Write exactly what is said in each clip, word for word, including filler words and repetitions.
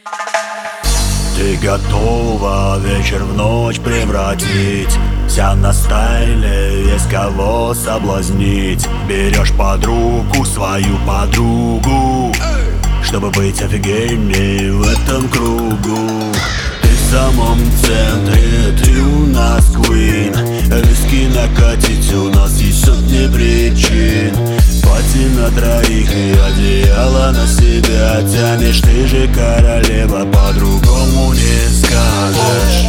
Ты готова вечер в ночь превратить, вся на стайле, есть кого соблазнить. Берешь под руку свою подругу, чтобы быть офигенней в этом кругу. Ты в самом центре, ты у нас queen. Риски накатить у нас есть сотни причин. Пати на троих и одеяло на себя тянешь. Ты же королева, по-другому не скажешь.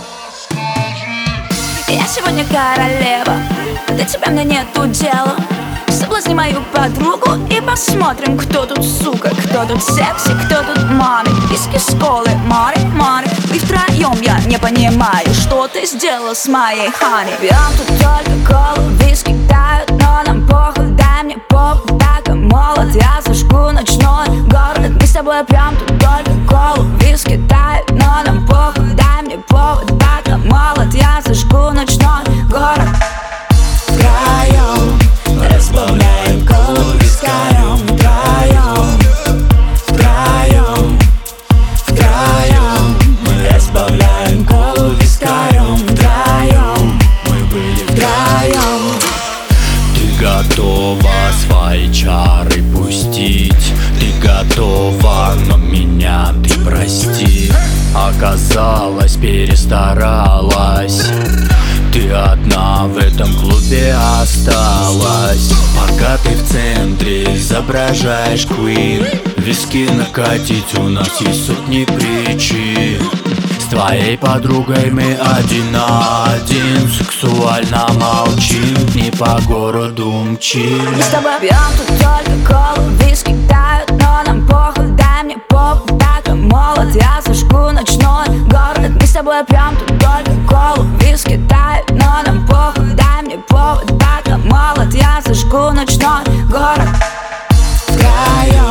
Я сегодня королева, до тебя мне нету дела. Соблазни мою подругу и посмотрим, кто тут сука, кто тут секси, кто тут мами. Виски с колы, море, море. И втроем я не понимаю, что ты сделала с моей хани. Пьем тут только колу, виски тают, но нам похуй. Дай мне повод, так и молод. Я зажгу ночной город. Мы с тобой пьем тут только колу, виски тают, но нам похуй. Дай мне повод, так и молод. Я зажгу ночной город. Втроем разбавляем колу вискарем. Втроем, втроем, втроем мы разбавляем колу вискарем. Втроем, мы были втроем. Ты готова свои чары пустить, ты готова, но меня ты прости. Оказалось, перестаралась, ты одна в этом клубе осталась. Пока ты в центре изображаешь queen, виски накатить у нас есть сотни причин. С твоей подругой мы один на один, сексуально молчим, не по городу мчим. Мы с тобой пьем тут только колу, виски тают, но нам похуй. Дай мне повод, так и молод. Я зажгу ночной город. Мы с тобой пьем тут только колу, виски тают, но нам похуй. Дай мне повод, так и молод. Я зажгу ночной город. Втроем